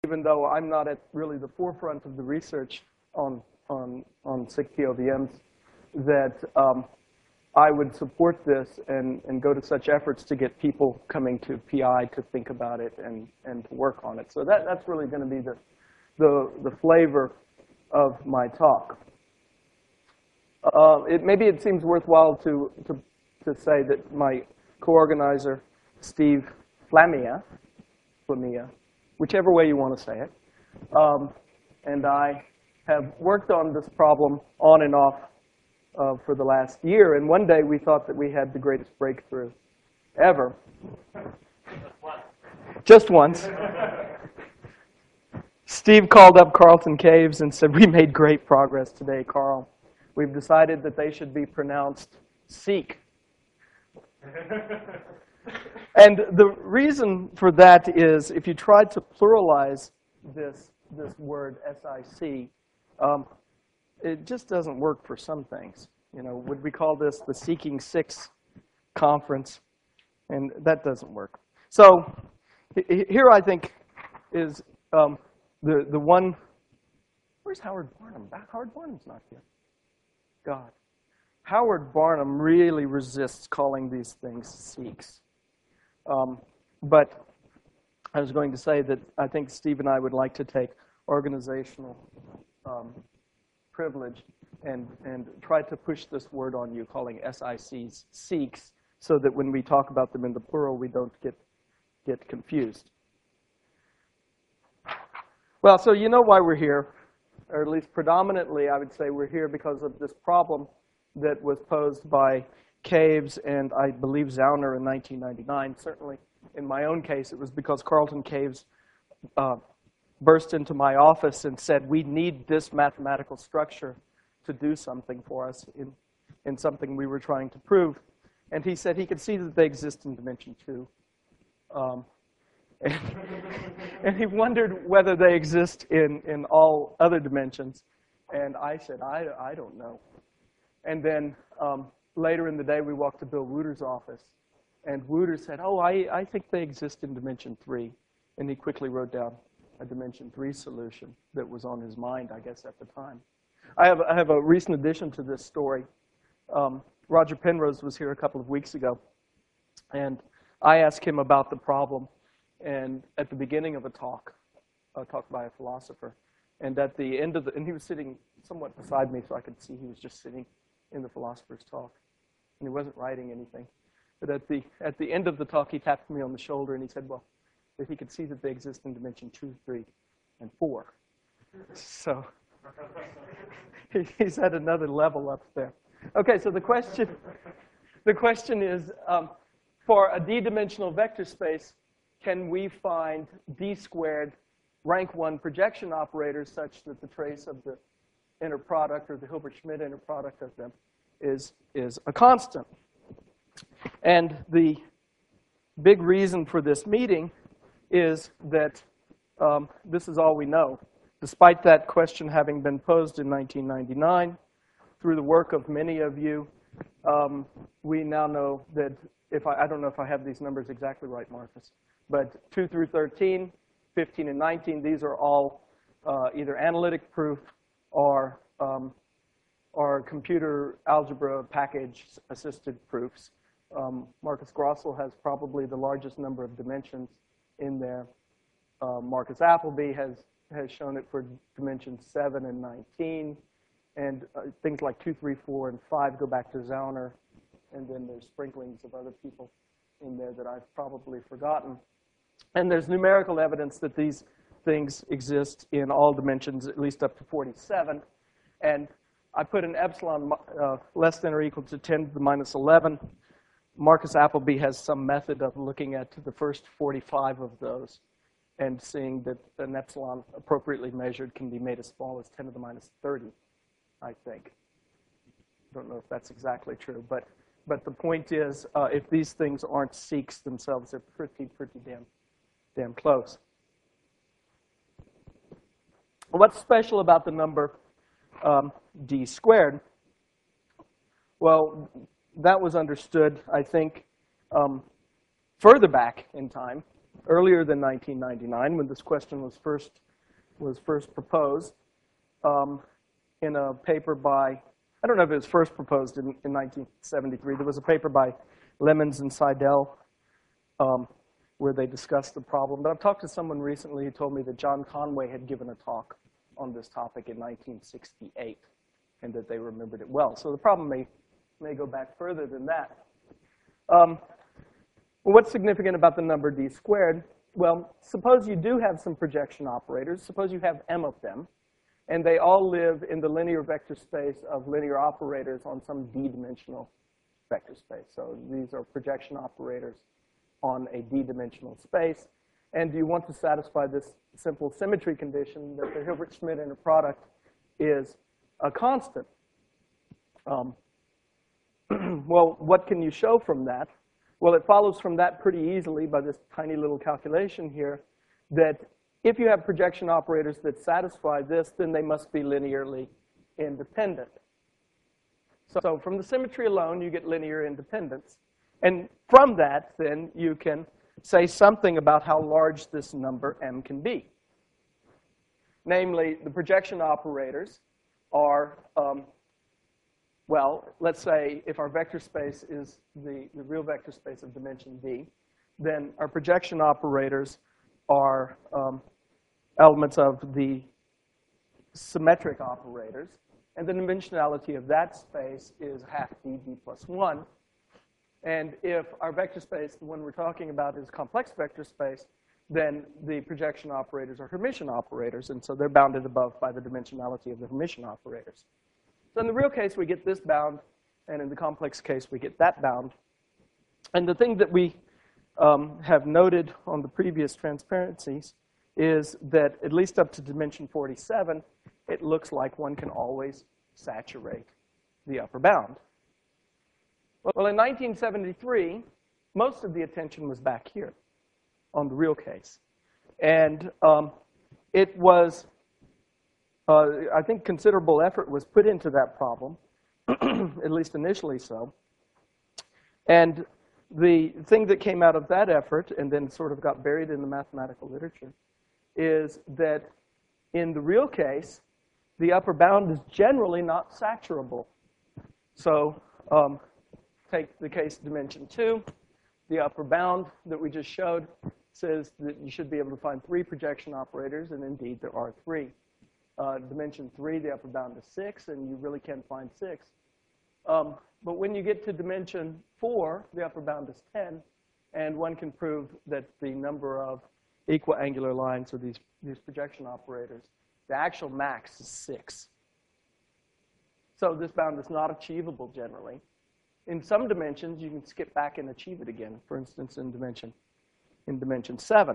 even though I'm not at really the forefront of the research on SICK POVMs, that I would support this and go to such efforts to get people coming to PI to think about it and to work on it. So that's really going to be the flavor of my talk. Maybe it seems worthwhile to say that my co-organizer, Steve Flamia, whichever way you want to say it, and I have worked on this problem on and off for the last year. And one day we thought that we had the greatest breakthrough ever. Just once. Steve called up Carleton Caves and said, "We made great progress today, Carl. We've decided that they should be pronounced Seek." And the reason for that is, if you try to pluralize this word SIC, it just doesn't work for some things. You know, would we call this the Seeking Six Conference? And that doesn't work. So here, I think, is the one. Where's Howard Barnum? Howard Barnum's not here. God. Howard Barnum really resists calling these things Sikhs. But I was going to say that I think Steve and I would like to take organizational privilege and try to push this word on you, calling SICs Sikhs, so that when we talk about them in the plural, we don't get confused. Well, so you know why we're here, or at least predominantly, I would say we're here because of this problem that was posed by Caves and I believe Zauner in 1999. Certainly, in my own case, it was because Carleton Caves burst into my office and said, "We need this mathematical structure to do something for us in something we were trying to prove." And he said he could see that they exist in dimension 2. And he wondered whether they exist in all other dimensions. And I said, I don't know. And then later in the day, we walked to Bill Wooter's office. And Wooter said, "Oh, I think they exist in dimension 3. And he quickly wrote down a dimension 3 solution that was on his mind, I guess, at the time. I have a recent addition to this story. Roger Penrose was here a couple of weeks ago. And I asked him about the problem. And at the beginning of a talk by a philosopher, and at the end of and he was sitting somewhat beside me, so I could see he was just sitting in the philosopher's talk, and he wasn't writing anything. But at the end of the talk, he tapped me on the shoulder and he said, "Well, that he could see that they exist in dimension 2, 3, and 4." So he's at another level up there. Okay, so the question is, for a d-dimensional vector space, can we find d-squared rank 1 projection operators such that the trace of the inner product or the Hilbert-Schmidt inner product of them is a constant? And the big reason for this meeting is that this is all we know. Despite that question having been posed in 1999, through the work of many of you, we now know that I don't know if I have these numbers exactly right, Marcus, but 2 through 13, 15 and 19, these are all either analytic proof or computer algebra package-assisted proofs. Marcus Grossel has probably the largest number of dimensions in there. Marcus Appleby has shown it for dimensions 7 and 19. And things like 2, 3, 4, and 5 go back to Zauner. And then there's sprinklings of other people in there that I've probably forgotten. And there's numerical evidence that these things exist in all dimensions, at least up to 47. And I put an epsilon less than or equal to 10 to the minus 11. Marcus Appleby has some method of looking at the first 45 of those and seeing that an epsilon appropriately measured can be made as small as 10 to the minus 30, I think. I don't know if that's exactly true, but the point is, if these things aren't Sikhs themselves, they're pretty damn close. What's special about the number d squared? Well, that was understood, I think, further back in time earlier than 1999, when this question was first proposed, in a paper by, I don't know if it was first proposed in 1973. There was a paper by Lemons and Seidel where they discussed the problem. But I've talked to someone recently who told me that John Conway had given a talk on this topic in 1968, and that they remembered it well. So the problem may go back further than that. What's significant about the number d squared? Well, suppose you do have some projection operators. Suppose you have m of them, and they all live in the linear vector space of linear operators on some d-dimensional vector space. So these are projection operators on a d-dimensional space. And you want to satisfy this simple symmetry condition that the Hilbert-Schmidt inner product is a constant. Well, what can you show from that? Well, it follows from that pretty easily by this tiny little calculation here that if you have projection operators that satisfy this, then they must be linearly independent. So from the symmetry alone, you get linear independence. And from that, then, you can say something about how large this number m can be. Namely, the projection operators are, well, let's say if our vector space is the real vector space of dimension d, then our projection operators are elements of the symmetric operators. And the dimensionality of that space is half d plus 1. And if our vector space, the one we're talking about, is complex vector space, then the projection operators are Hermitian operators. And so they're bounded above by the dimensionality of the Hermitian operators. So in the real case, we get this bound. And in the complex case, we get that bound. And the thing that we have noted on the previous transparencies is that at least up to dimension 47, it looks like one can always saturate the upper bound. Well, in 1973, most of the attention was back here on the real case. And it was, I think, considerable effort was put into that problem, at least initially so. And the thing that came out of that effort, and then sort of got buried in the mathematical literature, is that in the real case, the upper bound is generally not saturable. So take the case dimension 2. The upper bound that we just showed says that you should be able to find 3 projection operators, and indeed there are 3. Dimension 3, the upper bound is 6, and you really can't find 6. But when you get to dimension 4, the upper bound is 10, and one can prove that the number of equal angular lines of these projection operators, the actual max is 6. So this bound is not achievable generally. In some dimensions, you can skip back and achieve it again. For instance, in dimension 7.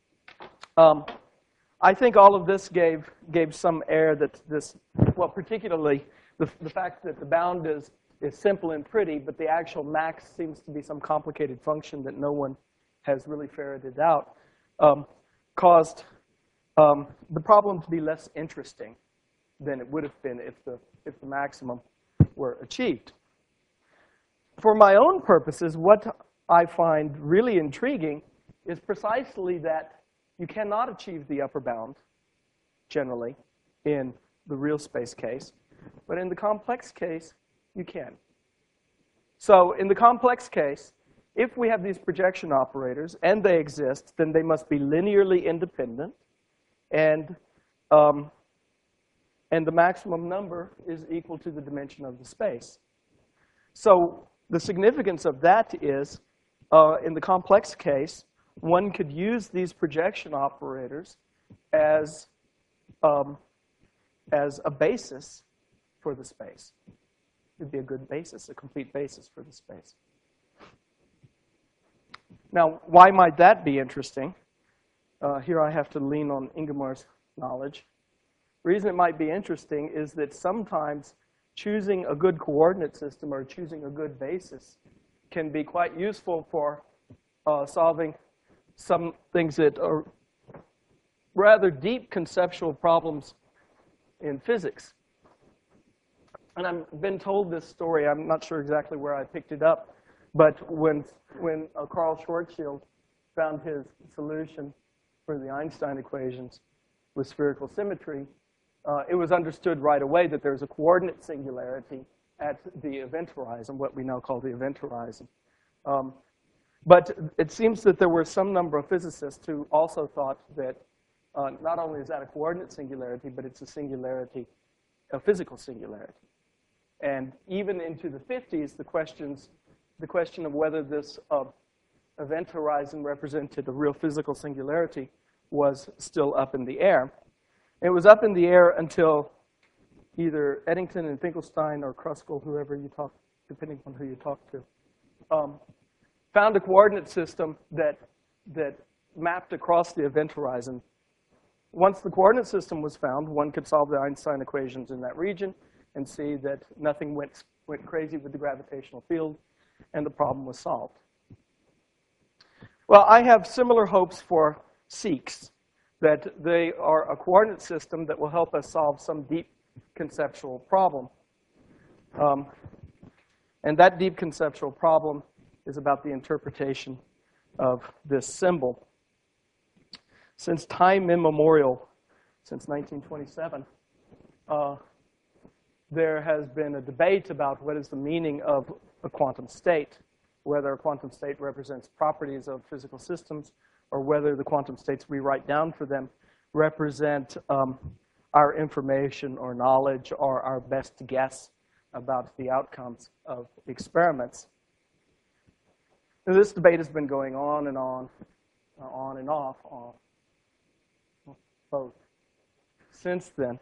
I think all of this gave some air that this, well, particularly the fact that the bound is simple and pretty, but the actual max seems to be some complicated function that no one has really ferreted out, caused the problem to be less interesting than it would have been if the maximum were achieved. For my own purposes, what I find really intriguing is precisely that you cannot achieve the upper bound, generally, in the real space case. But in the complex case, you can. So in the complex case, if we have these projection operators, and they exist, then they must be linearly independent. And the maximum number is equal to the dimension of the space. So the significance of that is, in the complex case, one could use these projection operators as a basis for the space. It'd be a good basis, a complete basis for the space. Now, why might that be interesting? Here I have to lean on Ingemar's knowledge. The reason it might be interesting is that sometimes choosing a good coordinate system or choosing a good basis can be quite useful for solving some things that are rather deep conceptual problems in physics. And I've been told this story. I'm not sure exactly where I picked it up. But when Carl Schwarzschild found his solution for the Einstein equations with spherical symmetry, it was understood right away that there's a coordinate singularity at the event horizon, what we now call the event horizon. But it seems that there were some number of physicists who also thought that not only is that a coordinate singularity, but it's a singularity, a physical singularity. And even into the 50s, the question of whether this event horizon represented a real physical singularity was still up in the air. It was up in the air until either Eddington and Finkelstein or Kruskal, whoever you talk, depending on who you talk to, found a coordinate system that mapped across the event horizon. Once the coordinate system was found, one could solve the Einstein equations in that region and see that nothing went crazy with the gravitational field, and the problem was solved. Well, I have similar hopes for SEECs, that they are a coordinate system that will help us solve some deep conceptual problem. And that deep conceptual problem is about the interpretation of this symbol. Since time immemorial, since 1927, there has been a debate about what is the meaning of a quantum state, whether a quantum state represents properties of physical systems, or whether the quantum states we write down for them represent our information or knowledge or our best guess about the outcomes of experiments. Now, this debate has been going on and on and off, both since then.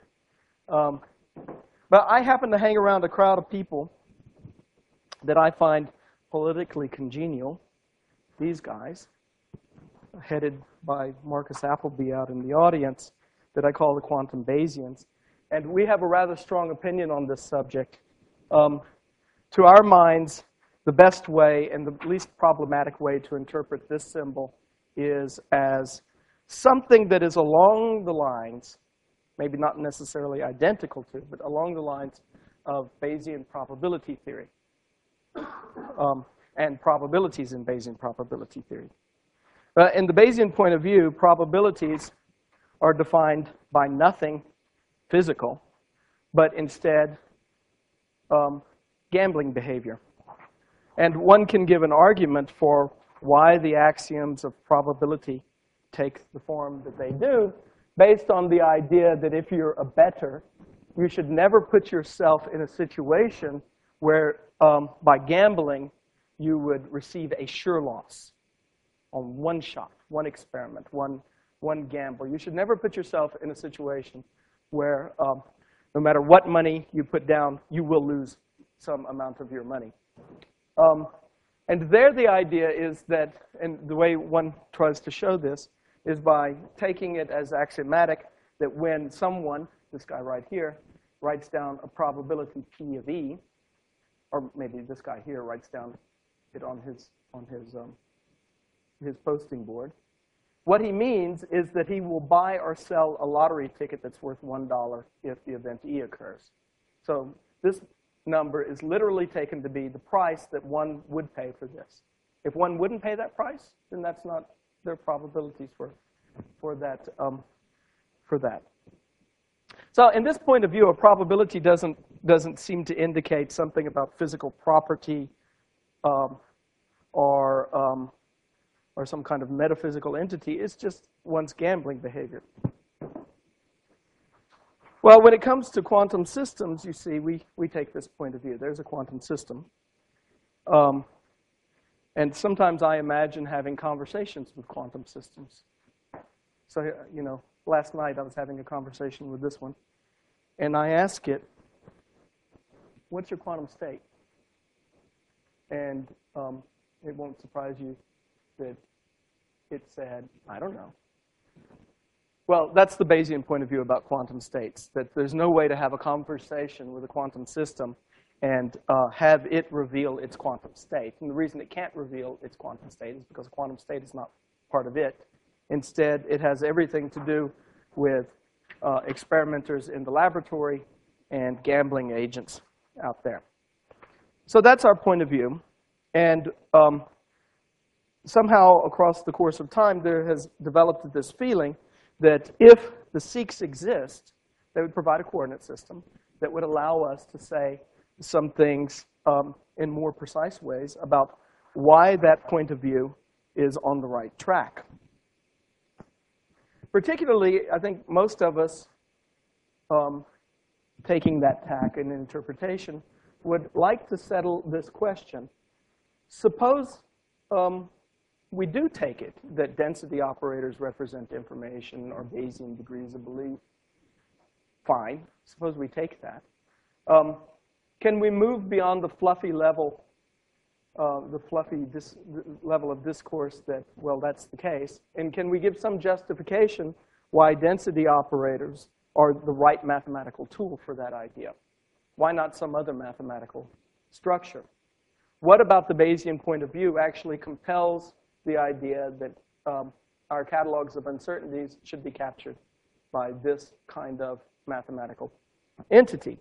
But I happen to hang around a crowd of people that I find politically congenial, these guys, headed by Marcus Appleby out in the audience, that I call the quantum Bayesians. And we have a rather strong opinion on this subject. To our minds, the best way and the least problematic way to interpret this symbol is as something that is along the lines, maybe not necessarily identical to, but along the lines of Bayesian probability theory and probabilities in Bayesian probability theory. In the Bayesian point of view, probabilities are defined by nothing physical, but instead gambling behavior. And one can give an argument for why the axioms of probability take the form that they do, based on the idea that if you're a bettor, you should never put yourself in a situation where, by gambling, you would receive a sure loss on one shot, one experiment, one gamble. You should never put yourself in a situation where no matter what money you put down, you will lose some amount of your money. And there the idea is that, and the way one tries to show this, is by taking it as axiomatic that when someone, this guy right here, writes down a probability P of E, or maybe this guy here writes down it on his posting board, what he means is that he will buy or sell a lottery ticket that's worth $1 if the event E occurs. So this number is literally taken to be the price that one would pay for this. If one wouldn't pay that price, then that's not their probabilities for that. So in this point of view, a probability doesn't seem to indicate something about physical property or some kind of metaphysical entity. It's just one's gambling behavior. Well, when it comes to quantum systems, you see, we take this point of view. There's a quantum system. And sometimes I imagine having conversations with quantum systems. So, last night I was having a conversation with this one. And I asked it, what's your quantum state? And it won't surprise you that it said, I don't know. Well, that's the Bayesian point of view about quantum states, that there's no way to have a conversation with a quantum system and have it reveal its quantum state. And the reason it can't reveal its quantum state is because a quantum state is not part of it. Instead, it has everything to do with experimenters in the laboratory and gambling agents out there. So that's our point of view. And somehow across the course of time, there has developed this feeling that if the seeks exist, they would provide a coordinate system that would allow us to say some things in more precise ways about why that point of view is on the right track. Particularly, I think most of us taking that tack in interpretation would like to settle this question. Suppose we do take it that density operators represent information or Bayesian degrees of belief. Fine. Suppose we take that. Can we move beyond the fluffy level, level of discourse that, well, that's the case? And can we give some justification why density operators are the right mathematical tool for that idea? Why not some other mathematical structure? What about the Bayesian point of view actually compels the idea that our catalogs of uncertainties should be captured by this kind of mathematical entity?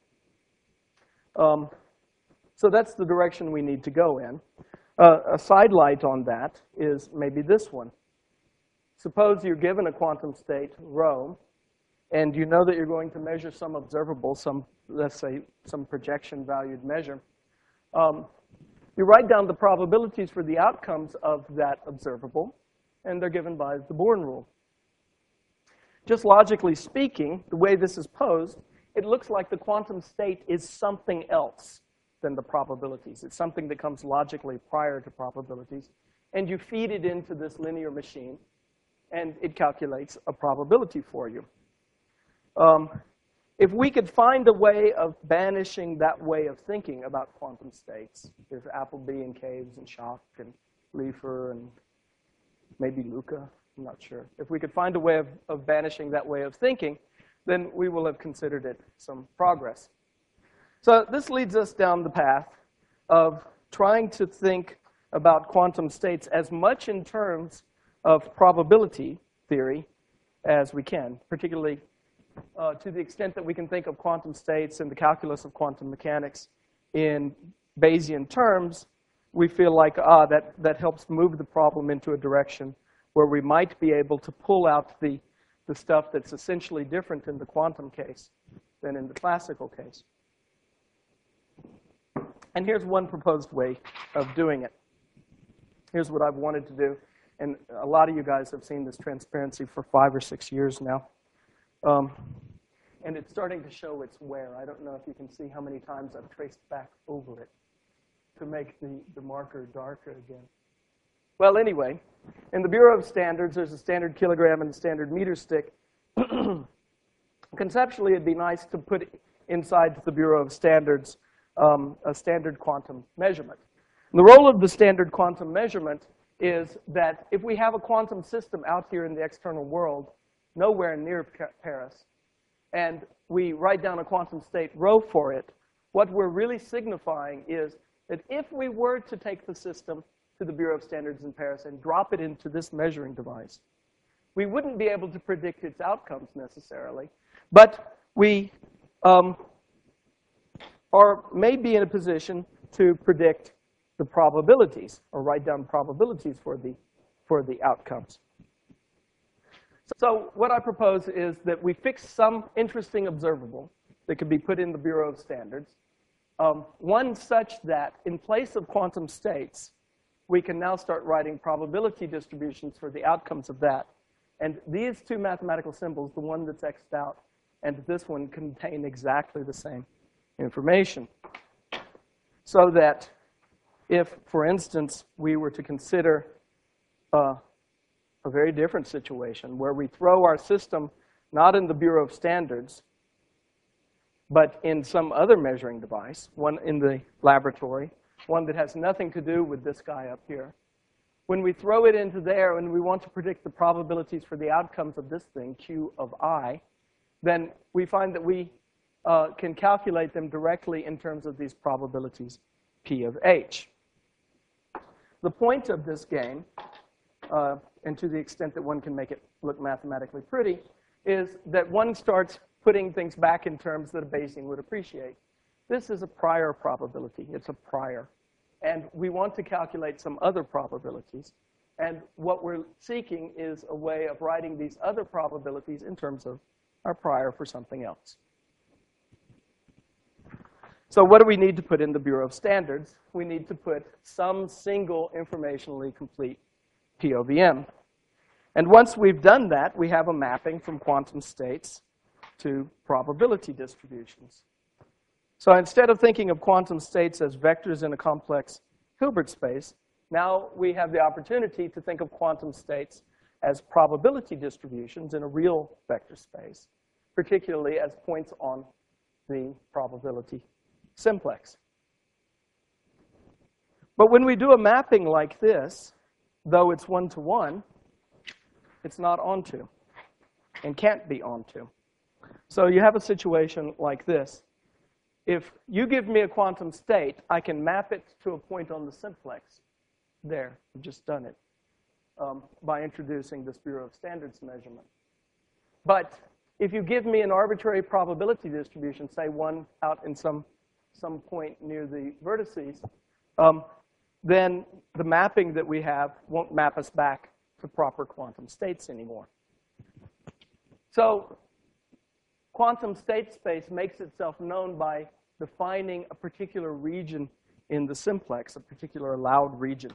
So that's the direction we need to go in. A sidelight on that is maybe this one. Suppose you're given a quantum state, rho, and you know that you're going to measure some observable, let's say, some projection-valued measure. You write down the probabilities for the outcomes of that observable, and they're given by the Born rule. Just logically speaking, the way this is posed, it looks like the quantum state is something else than the probabilities. It's something that comes logically prior to probabilities. And you feed it into this linear machine, and it calculates a probability for you. If we could find a way of banishing that way of thinking about quantum states, if Appleby and Caves and Schoch and Leifer and maybe Luca, I'm not sure. If we could find a way of banishing that way of thinking, then we will have considered it some progress. So this leads us down the path of trying to think about quantum states as much in terms of probability theory as we can, particularly to the extent that we can think of quantum states and the calculus of quantum mechanics in Bayesian terms. We feel like, that helps move the problem into a direction where we might be able to pull out the stuff that's essentially different in the quantum case than in the classical case. And here's one proposed way of doing it. Here's what I've wanted to do. And a lot of you guys have seen this transparency for 5 or 6 years now. And it's starting to show its wear. I don't know if you can see how many times I've traced back over it to make the marker darker again. Well, anyway, in the Bureau of Standards, there's a standard kilogram and a standard meter stick. Conceptually, it'd be nice to put inside the Bureau of Standards a standard quantum measurement. And the role of the standard quantum measurement is that if we have a quantum system out here in the external world, nowhere near Paris, and we write down a quantum state rho for it, what we're really signifying is that if we were to take the system to the Bureau of Standards in Paris and drop it into this measuring device, we wouldn't be able to predict its outcomes necessarily, but we may be in a position to predict the probabilities or write down probabilities for the outcomes. So what I propose is that we fix some interesting observable that could be put in the Bureau of Standards, one such that in place of quantum states, we can now start writing probability distributions for the outcomes of that. And these two mathematical symbols, the one that's X'd out and this one, contain exactly the same information. So that if, for instance, we were to consider a very different situation where we throw our system not in the Bureau of Standards, but in some other measuring device, one in the laboratory, one that has nothing to do with this guy up here. When we throw it into there and we want to predict the probabilities for the outcomes of this thing, Q of I, then we find that we can calculate them directly in terms of these probabilities, P of H. The point of this game, and to the extent that one can make it look mathematically pretty, is that one starts putting things back in terms that a Bayesian would appreciate. This is a prior probability. It's a prior. And we want to calculate some other probabilities. And what we're seeking is a way of writing these other probabilities in terms of our prior for something else. So what do we need to put in the Bureau of Standards? We need to put some single informationally complete POVM. And once we've done that, we have a mapping from quantum states to probability distributions. So instead of thinking of quantum states as vectors in a complex Hilbert space, now we have the opportunity to think of quantum states as probability distributions in a real vector space, particularly as points on the probability simplex. But when we do a mapping like this, though it's one-to-one, it's not onto and can't be onto. So you have a situation like this. If you give me a quantum state, I can map it to a point on the simplex. There, I've just done it by introducing this Bureau of Standards measurement. But if you give me an arbitrary probability distribution, say one out in some point near the vertices, then the mapping that we have won't map us back to proper quantum states anymore. So quantum state space makes itself known by defining a particular region in the simplex, a particular allowed region.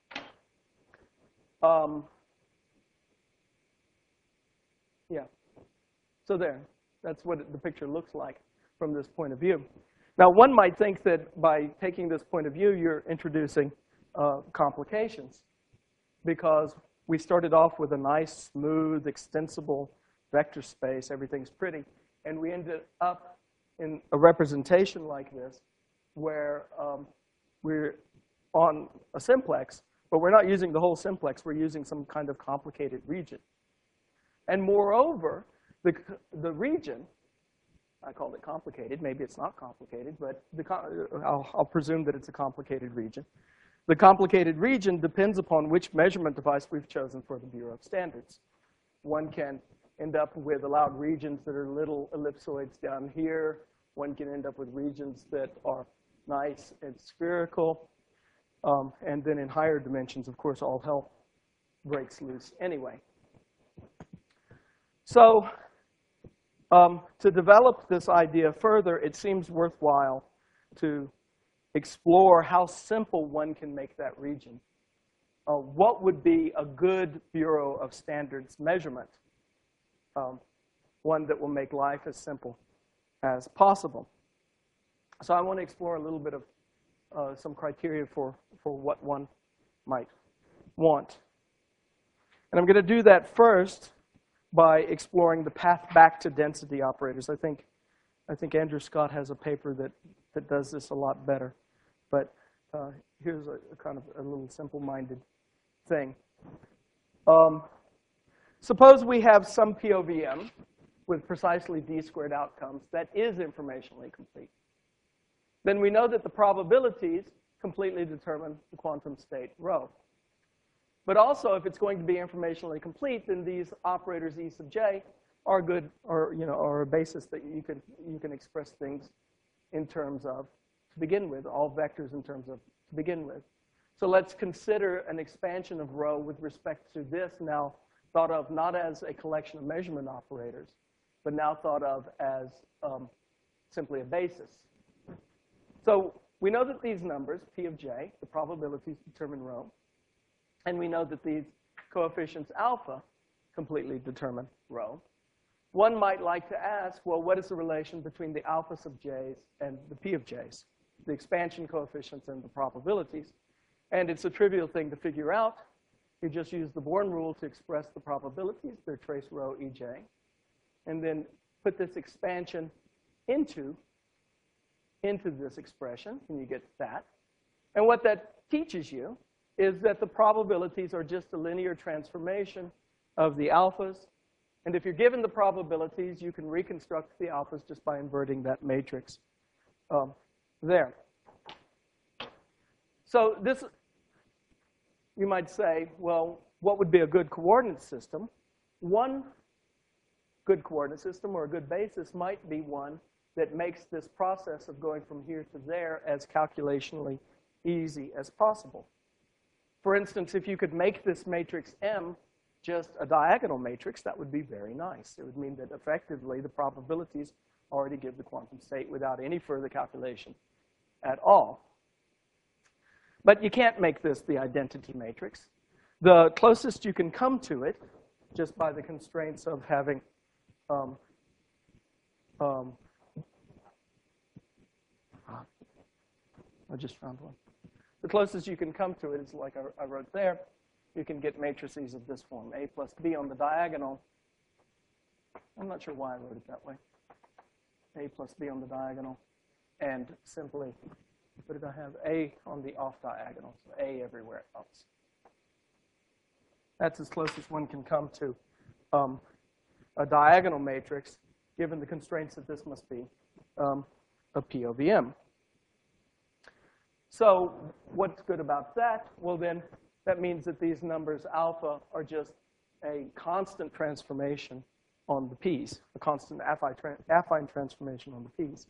Yeah. So there, that's what the picture looks like from this point of view. Now, one might think that by taking this point of view, you're introducing complications, because we started off with a nice, smooth, extensible vector space. Everything's pretty. And we ended up in a representation like this, where we're on a simplex, but we're not using the whole simplex. We're using some kind of complicated region. And moreover, the region, I called it complicated. Maybe it's not complicated, but I'll presume that it's a complicated region. The complicated region depends upon which measurement device we've chosen for the Bureau of Standards. One can end up with allowed regions that are little ellipsoids down here. One can end up with regions that are nice and spherical. And then in higher dimensions, of course, all hell breaks loose anyway. So to develop this idea further, it seems worthwhile to explore how simple one can make that region. What would be a good Bureau of Standards measurement? One that will make life as simple as possible. So I want to explore a little bit of some criteria for what one might want. And I'm going to do that first by exploring the path back to density operators. I think Andrew Scott has a paper that does this a lot better. But here's a kind of a little simple-minded thing. Suppose we have some POVM with precisely d-squared outcomes that is informationally complete. Then we know that the probabilities completely determine the quantum state rho. But also, if it's going to be informationally complete, then these operators E sub j are good, or are a basis that you can express things in terms of to begin with, all vectors in terms of to begin with. So let's consider an expansion of rho with respect to this, now thought of not as a collection of measurement operators, but now thought of as simply a basis. So we know that these numbers, P of j, the probabilities determine rho, and we know that these coefficients alpha completely determine rho. One might like to ask, well, what is the relation between the alpha sub j's and the P of j's, the expansion coefficients and the probabilities? And it's a trivial thing to figure out. You just use the Born rule to express the probabilities. They're trace rho Ej. And then put this expansion into this expression, and you get that. And what that teaches you is that the probabilities are just a linear transformation of the alphas. And if you're given the probabilities, you can reconstruct the alphas just by inverting that matrix there. So this, you might say, well, what would be a good coordinate system? One good coordinate system or a good basis might be one that makes this process of going from here to there as calculationally easy as possible. For instance, if you could make this matrix M just a diagonal matrix, that would be very nice. It would mean that effectively the probabilities already give the quantum state without any further calculation at all. But you can't make this the identity matrix. The closest you can come to it, just by the constraints of having I just found one. The closest you can come to it is like I wrote there. You can get matrices of this form, A plus B on the diagonal. I'm not sure why I wrote it that way. A plus B on the diagonal. And simply, what did I have? A on the off diagonal, so A everywhere else. That's as close as one can come to a diagonal matrix, given the constraints that this must be a P over M. So what's good about that? Well, then that means that these numbers alpha are just a constant transformation on the P's, a constant affine transformation on the P's.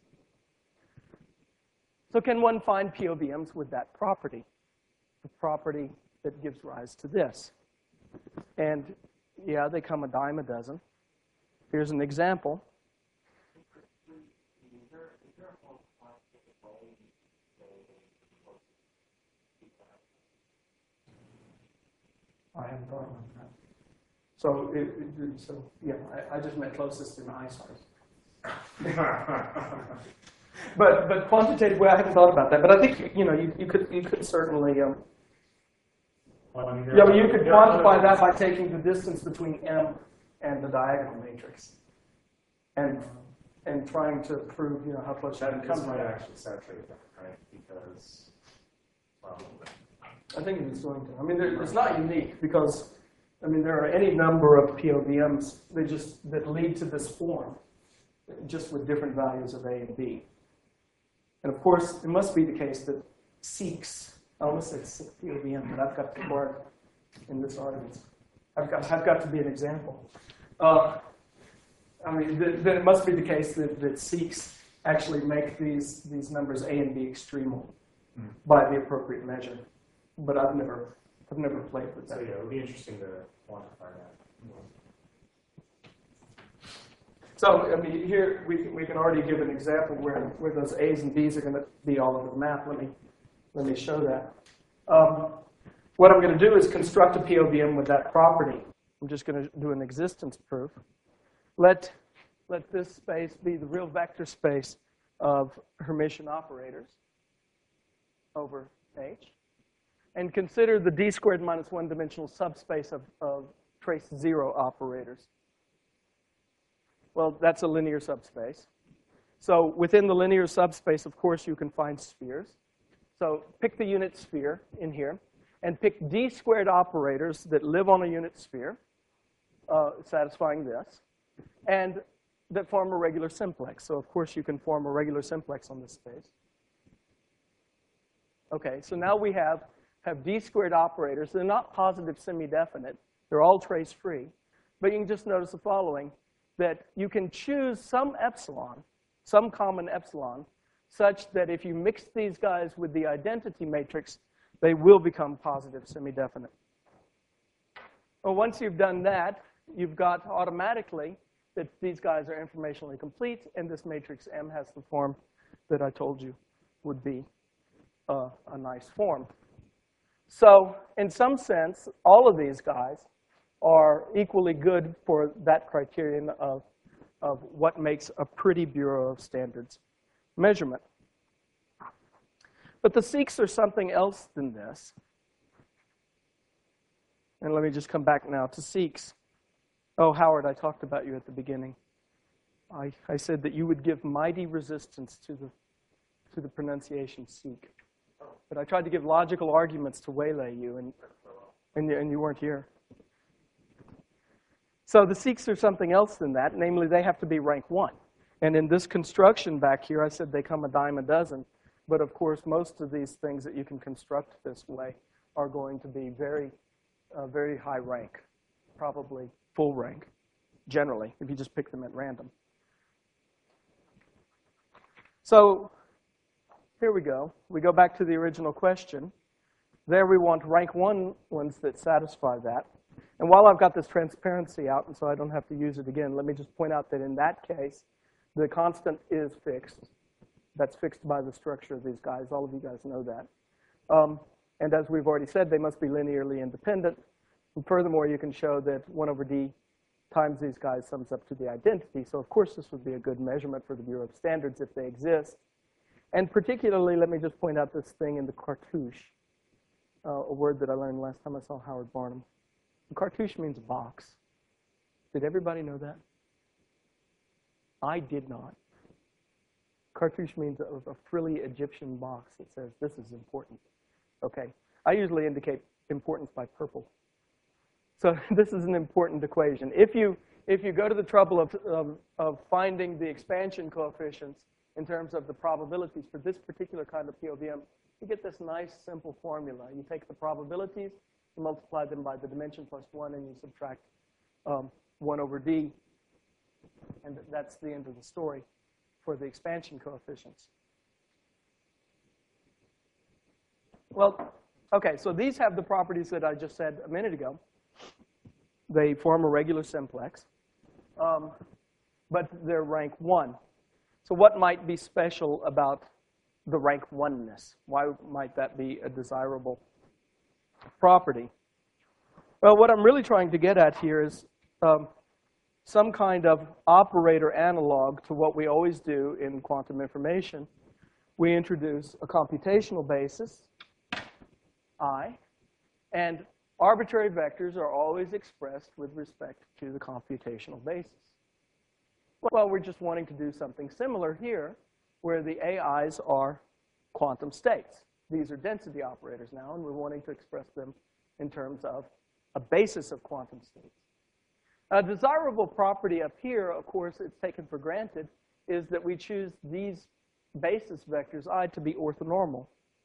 So can one find P over M's with that property, the property that gives rise to this? And yeah, they come a dime a dozen. Here's an example. I haven't thought about that. So, yeah, I just meant closest in ISARs. but quantitative, well, I haven't thought about that. But I think you could certainly you could quantify that by taking the distance between M and the diagonal matrix, and trying to prove how close you can come to that. Actually saturate that, right? Because I think it's going to. I mean, it's not unique because, I mean, there are any number of POVMs that lead to this form, just with different values of A and B. And of course, it must be the case that SEEKs, I almost said POVM, but I've got to work in this argument. I've got to be an example. I mean, then it must be the case that SEEKs actually make these numbers A and B extremal by the appropriate measure. But I've never played with that. So yeah, it would be interesting to quantify that. So I mean, here we can already give an example where those A's and B's are going to be all over the map. Let me show that. What I'm going to do is construct a POVM with that property. I'm just going to do an existence proof. Let this space be the real vector space of Hermitian operators over H. And consider the d squared minus 1 dimensional subspace of trace 0 operators. Well, that's a linear subspace. So within the linear subspace, of course, you can find spheres. So pick the unit sphere in here, and pick d squared operators that live on a unit sphere, satisfying this, and that form a regular simplex. So of course, you can form a regular simplex on this space. Okay, so now we have d squared operators. They're not positive semi-definite. They're all trace-free. But you can just notice the following, that you can choose some epsilon, some common epsilon, such that if you mix these guys with the identity matrix, they will become positive semi-definite. Well, once you've done that, you've got automatically that these guys are informationally complete, and this matrix M has the form that I told you would be a nice form. So in some sense, all of these guys are equally good for that criterion of what makes a pretty Bureau of Standards measurement. But the SEEKs are something else than this. And let me just come back now to SEEKs. Oh, Howard, I talked about you at the beginning. I said that you would give mighty resistance to the pronunciation SEEK. But I tried to give logical arguments to waylay you, and you weren't here. So the SEEKs are something else than that. Namely, they have to be rank 1. And in this construction back here, I said they come a dime a dozen. But of course, most of these things that you can construct this way are going to be very, very high rank, probably full rank, generally, if you just pick them at random. So here we go. We go back to the original question. There we want rank 1 ones that satisfy that. And while I've got this transparency out, and so I don't have to use it again, let me just point out that in that case, the constant is fixed. That's fixed by the structure of these guys. All of you guys know that. And as we've already said, they must be linearly independent. And furthermore, you can show that 1 over d times these guys sums up to the identity. So of course, this would be a good measurement for the Bureau of Standards if they exist. And particularly, let me just point out this thing in the cartouche, a word that I learned last time I saw Howard Barnum. The cartouche means a box. Did everybody know that? I did not. Cartouche means a frilly Egyptian box that says, this is important. Okay, I usually indicate importance by purple. So this is an important equation. If you go to the trouble of finding the expansion coefficients in terms of the probabilities for this particular kind of POVM, you get this nice simple formula. You take the probabilities, you multiply them by the dimension plus 1, and you subtract 1 over d. And that's the end of the story for the expansion coefficients. Well, okay, so these have the properties that I just said a minute ago. They form a regular simplex, but they're rank 1. So what might be special about the rank 1-ness? Why might that be a desirable property? Well, what I'm really trying to get at here is some kind of operator analog to what we always do in quantum information. We introduce a computational basis, I, and arbitrary vectors are always expressed with respect to the computational basis. Well, we're just wanting to do something similar here, where the AIs are quantum states. These are density operators now, and we're wanting to express them in terms of a basis of quantum states. A desirable property up here, of course, it's taken for granted, is that we choose these basis vectors I to be orthonormal.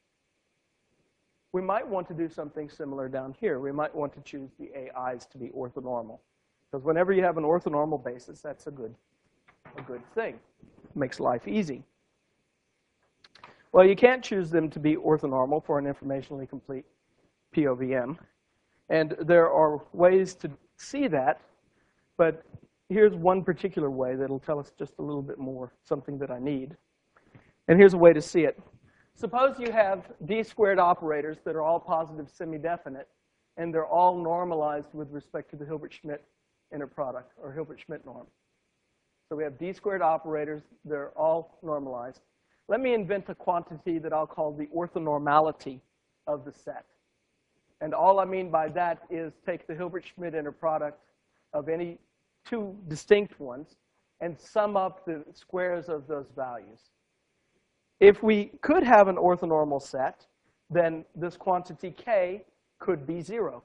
We might want to do something similar down here. We might want to choose the AIs to be orthonormal. Because whenever you have an orthonormal basis, that's a good thing. It makes life easy. Well, you can't choose them to be orthonormal for an informationally complete POVM. And there are ways to see that, but here's one particular way that'll tell us just a little bit more, something that I need. And here's a way to see it. Suppose you have d-squared operators that are all positive semi-definite, and they're all normalized with respect to the Hilbert-Schmidt inner product, or Hilbert-Schmidt norm. So we have d-squared operators. They're all normalized. Let me invent a quantity that I'll call the orthonormality of the set. And all I mean by that is take the Hilbert-Schmidt inner product of any two distinct ones and sum up the squares of those values. If we could have an orthonormal set, then this quantity k could be 0.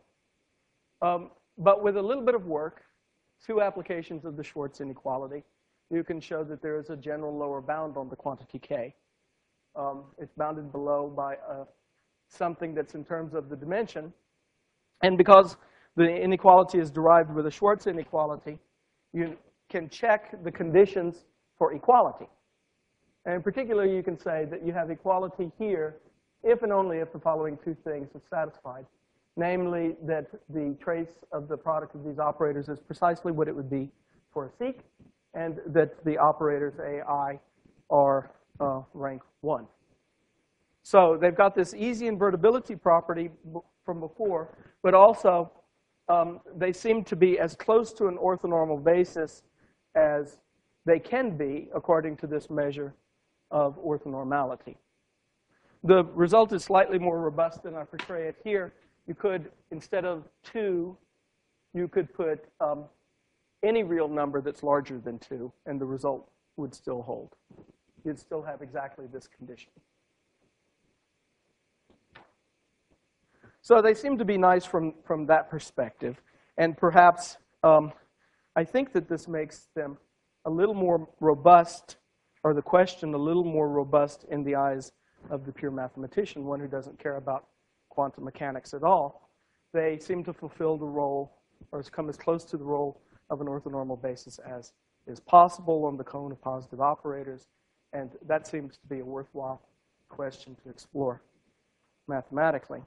But with a little bit of work, 2 applications of the Schwartz inequality, you can show that there is a general lower bound on the quantity k. It's bounded below by something that's in terms of the dimension. And because the inequality is derived with a Schwartz inequality, you can check the conditions for equality. And in particular, you can say that you have equality here if and only if the following 2 things are satisfied. Namely, that the trace of the product of these operators is precisely what it would be for a seq, and that the operators AI are rank 1. So they've got this easy invertibility property from before, but also they seem to be as close to an orthonormal basis as they can be according to this measure of orthonormality. The result is slightly more robust than I portray it here. You could, instead of 2, you could put any real number that's larger than 2, and the result would still hold. You'd still have exactly this condition. So they seem to be nice from that perspective. And perhaps I think that this makes them a little more robust, or the question a little more robust in the eyes of the pure mathematician, one who doesn't care about quantum mechanics at all. They seem to fulfill the role, or come as close to the role of an orthonormal basis as is possible on the cone of positive operators. And that seems to be a worthwhile question to explore mathematically.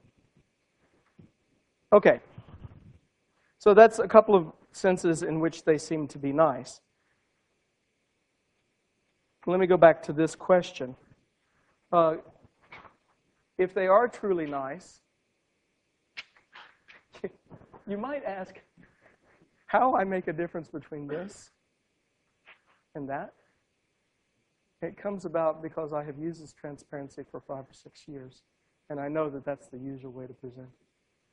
Okay. So that's a couple of senses in which they seem to be nice. Let me go back to this question. If they are truly nice, you might ask how I make a difference between this and that. It comes about because I have used this transparency for 5 or 6 years, and I know that that's the usual way to present it.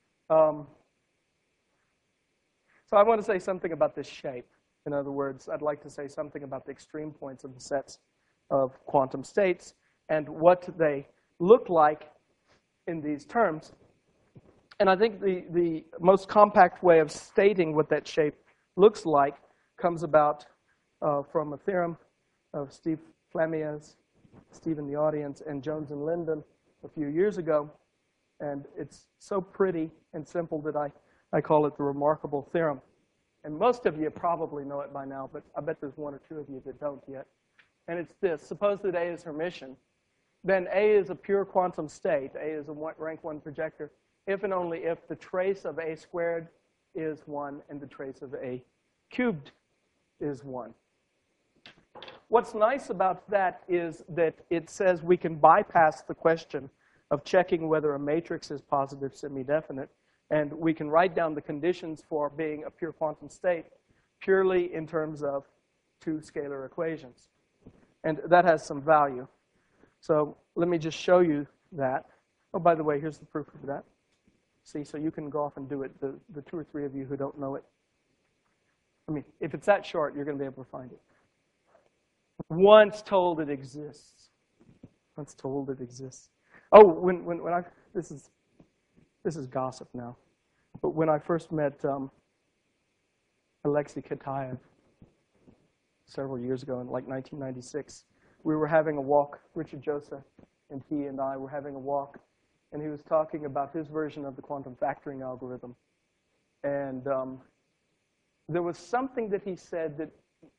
So I want to say something about this shape. In other words, I'd like to say something about the extreme points of the sets of quantum states and what they look like in these terms. And I think the most compact way of stating what that shape looks like comes about from a theorem of Steve Flamier's, Steve in the audience, and Jones and Linden a few years ago. And it's so pretty and simple that I call it the remarkable theorem. And most of you probably know it by now, but I bet there's 1 or 2 of you that don't yet. And it's this. Suppose that A is Hermitian. Then A is a pure quantum state. A is a rank 1 projector, if and only if the trace of A squared is 1 and the trace of A cubed is 1. What's nice about that is that it says we can bypass the question of checking whether a matrix is positive semi-definite, and we can write down the conditions for being a pure quantum state purely in terms of 2 scalar equations. And that has some value. So let me just show you that. Oh, by the way, here's the proof of that. See, so you can go off and do it, the 2 or 3 of you who don't know it. I mean, if it's that short, you're going to be able to find it. Once told it exists. Once told it exists. Oh, when I, this is gossip now, but when I first met Alexei Kitaev several years ago in like 1996, we were having a walk, Richard Joseph and he and I were having a walk, and he was talking about his version of the quantum factoring algorithm. And there was something that he said that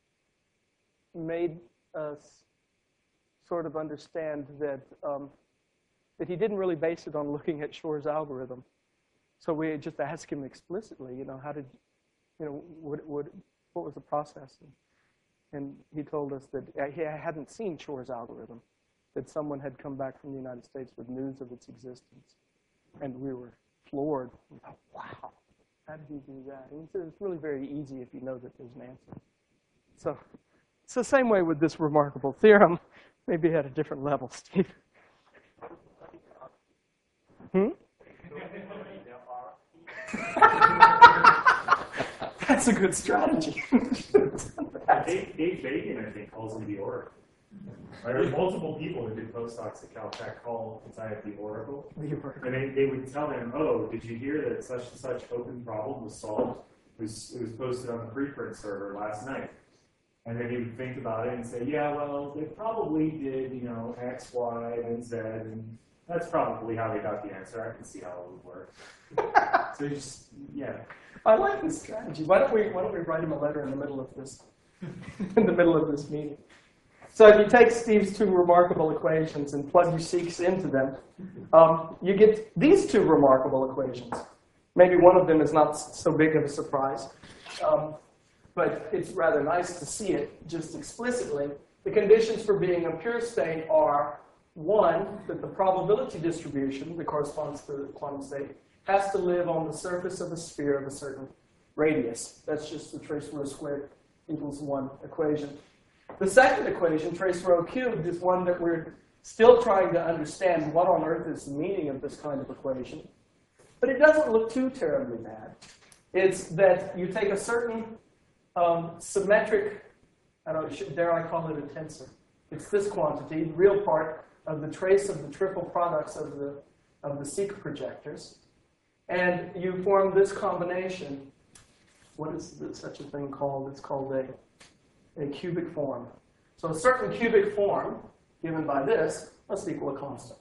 made us sort of understand that that he didn't really base it on looking at Shor's algorithm. So we just asked him explicitly, how did, what was the process? And he told us that he hadn't seen Shor's algorithm, that someone had come back from the United States with news of its existence. And we were floored. We thought, wow, how did he do that? And he said, it's really very easy if you know that there's an answer. So it's the same way with this remarkable theorem, maybe at a different level, Steve. That's a good strategy. Dave Bacon, I think, calls him the Oracle. There's multiple people that did postdocs at Caltech call Kitaev the Oracle. And they would tell him, oh, did you hear that such and such open problem was solved? It was posted on the preprint server last night. And then he would think about it and say, yeah, well, they probably did, X, Y, and Z, and that's probably how they got the answer. I can see how it would work. So just, yeah. I like this strategy. Why don't we write him a letter in the middle of this, meeting? So if you take Steve's 2 remarkable equations and plug your seeks into them, you get these 2 remarkable equations. Maybe one of them is not so big of a surprise, but it's rather nice to see it just explicitly. The conditions for being a pure state are, 1, that the probability distribution that corresponds to the quantum state has to live on the surface of a sphere of a certain radius. That's just the trace rho squared equals 1 equation. The second equation, trace rho cubed, is one that we're still trying to understand what on earth is the meaning of this kind of equation. But it doesn't look too terribly bad. It's that you take a certain symmetric, dare I call it a tensor. It's this quantity, the real part of the trace of the triple products of the seek projectors. And you form this combination. What is such a thing called? It's called a cubic form. So a certain cubic form, given by this, must equal a constant.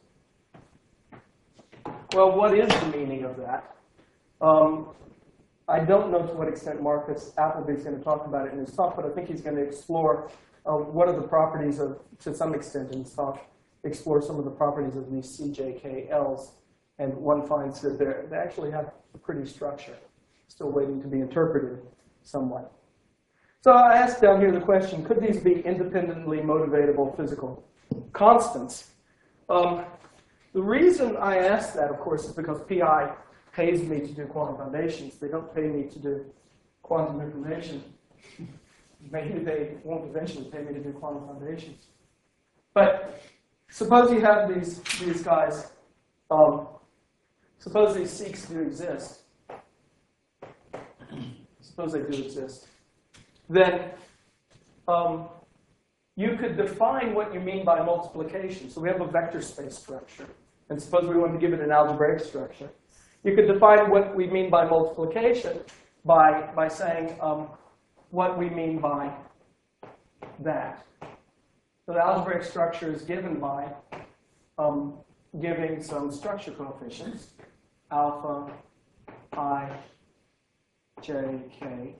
Well, what is the meaning of that? I don't know to what extent Marcus Appleby is going to talk about it in his talk, but I think he's going to explore what are the properties of, to some extent in his talk, explore some of the properties of these CJKLs, and one finds that they actually have a pretty structure, still waiting to be interpreted somewhat. So I asked down here the question, could these be independently motivatable physical constants? The reason I asked that, of course, is because PI pays me to do quantum foundations. They don't pay me to do quantum information. Maybe they won't eventually pay me to do quantum foundations. But suppose you have these guys. Suppose these seeks do exist. Suppose they do exist. Then you could define what you mean by multiplication. So we have a vector space structure. And suppose we wanted to give it an algebraic structure. You could define what we mean by multiplication by saying what we mean by that. So the algebraic structure is given by giving some structure coefficients, alpha, I, j, k,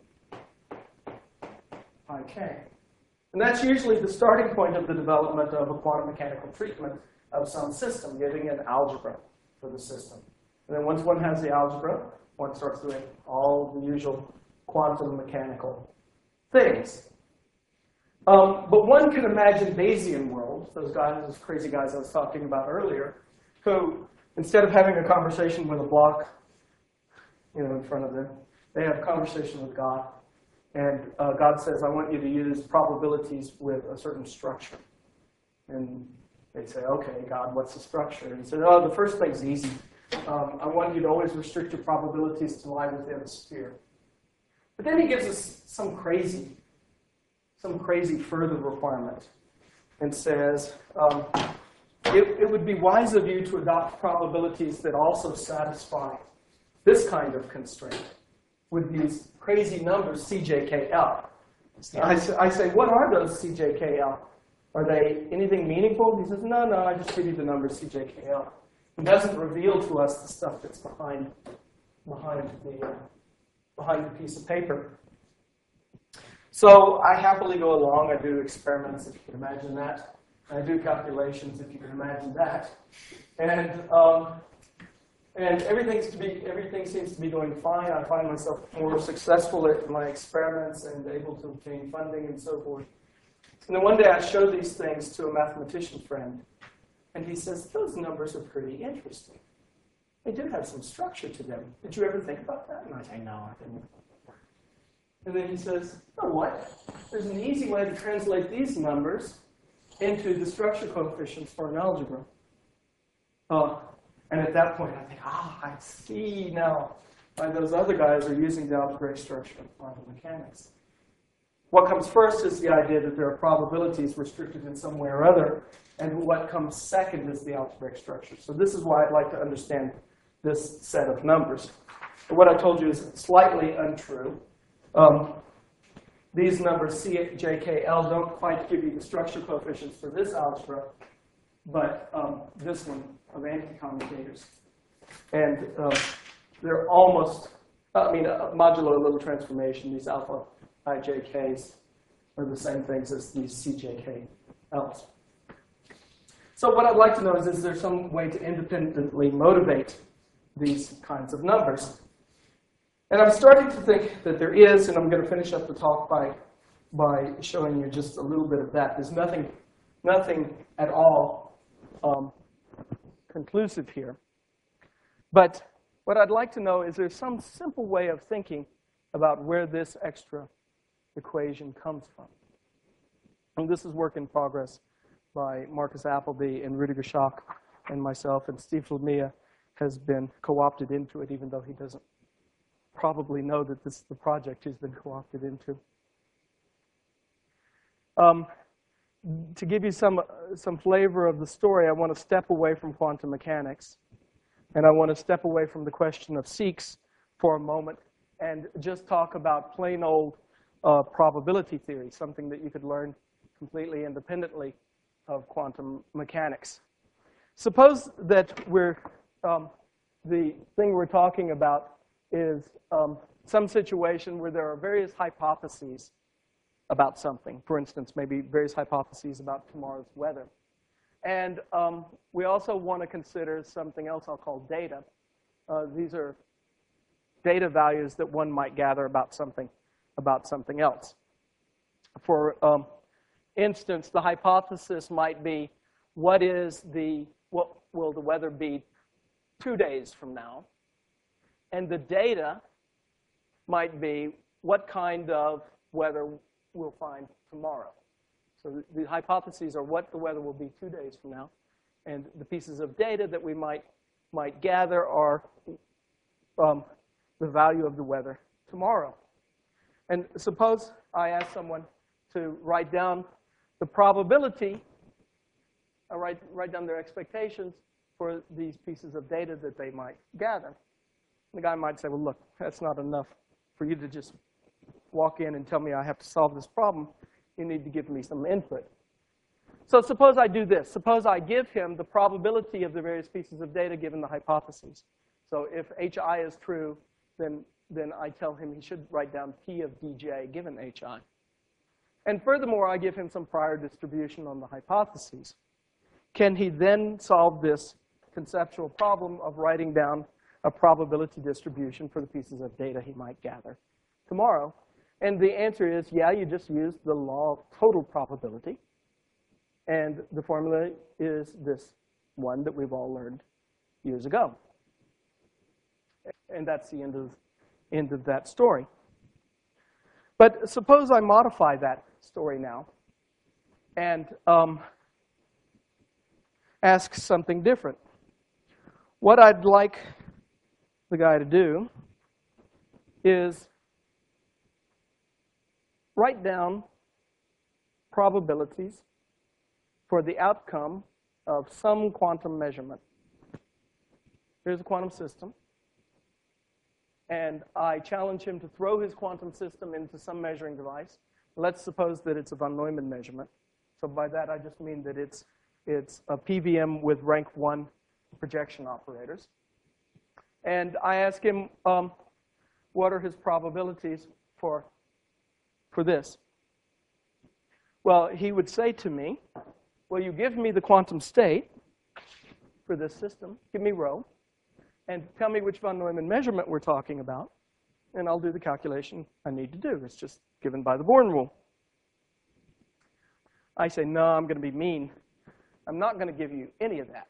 I, k. And that's usually the starting point of the development of a quantum mechanical treatment of some system, giving an algebra for the system. And then once one has the algebra, one starts doing all the usual quantum mechanical things. But one can imagine Bayesian worlds, those crazy guys I was talking about earlier, who, instead of having a conversation with a block, in front of them, they have a conversation with God. And God says, I want you to use probabilities with a certain structure. And they say, okay, God, what's the structure? And he said, oh, the first thing's easy. I want you to always restrict your probabilities to lie within a sphere. But then he gives us some crazy further requirement and says, it would be wise of you to adopt probabilities that also satisfy this kind of constraint with these crazy numbers, CJKL. I say, what are those CJKL? Are they anything meaningful? He says, no, I just give you the numbers CJKL. He doesn't reveal to us the stuff that's behind the piece of paper. So I happily go along. I do experiments, if you can imagine that. I do calculations, if you can imagine that. And everything seems to be going fine. I find myself more successful at my experiments and able to obtain funding and so forth. And then one day I show these things to a mathematician friend, and he says, those numbers are pretty interesting. They do have some structure to them. Did you ever think about that? And I say, no, I didn't. And then he says, oh, what? There's an easy way to translate these numbers into the structure coefficients for an algebra. And at that point, I think, I see now why those other guys are using the algebraic structure of quantum mechanics. What comes first is the idea that there are probabilities restricted in some way or other, and what comes second is the algebraic structure. So this is why I'd like to understand this set of numbers. But what I told you is slightly untrue. These numbers, C, J, K, L, don't quite give you the structure coefficients for this algebra, but this one of anti-commutators. And they're almost, modulo a little transformation, these alpha IJKs are the same things as these CJKLs. So what I'd like to know is there some way to independently motivate these kinds of numbers? And I'm starting to think that there is, and I'm going to finish up the talk by showing you just a little bit of that. There's nothing at all conclusive here. But what I'd like to know is there's some simple way of thinking about where this extra equation comes from. And this is work in progress by Marcus Appleby and Rüdiger Schack and myself, and Steve Lamia has been co-opted into it, even though he doesn't probably know that this is the project he's been co-opted into. To give you some flavor of the story, I want to step away from quantum mechanics, and I want to step away from the question of seeks for a moment and just talk about plain old probability theory, something that you could learn completely independently of quantum mechanics. Suppose that the thing we're talking about is some situation where there are various hypotheses about something. For instance, maybe various hypotheses about tomorrow's weather. And we also want to consider something else I'll call data. These are data values that one might gather about something else. For instance, the hypothesis might be, what will the weather be 2 days from now? And the data might be, what kind of weather we'll find tomorrow. So the hypotheses are what the weather will be 2 days from now. And the pieces of data that we might gather are the value of the weather tomorrow. And suppose I ask someone to write down the probability, write down their expectations for these pieces of data that they might gather. The guy might say, well, look, that's not enough for you to just walk in and tell me I have to solve this problem. You need to give me some input. So suppose I do this. Suppose I give him the probability of the various pieces of data given the hypotheses. So if hi is true, then I tell him he should write down p of dj given hi. And furthermore, I give him some prior distribution on the hypotheses. Can he then solve this conceptual problem of writing down a probability distribution for the pieces of data he might gather tomorrow? And the answer is, yeah, you just use the law of total probability. And the formula is this one that we've all learned years ago. And that's the end of that story. But suppose I modify that story now and ask something different. What I'd like the guy to do is write down probabilities for the outcome of some quantum measurement. Here's a quantum system. And I challenge him to throw his quantum system into some measuring device. Let's suppose that it's a von Neumann measurement. So by that, I just mean that it's a PVM with rank 1 projection operators. And I ask him, what are his probabilities for this? Well, he would say to me, well, you give me the quantum state for this system, give me rho, and tell me which von Neumann measurement we're talking about, and I'll do the calculation I need to do. It's just given by the Born rule. I say, no, I'm going to be mean. I'm not going to give you any of that.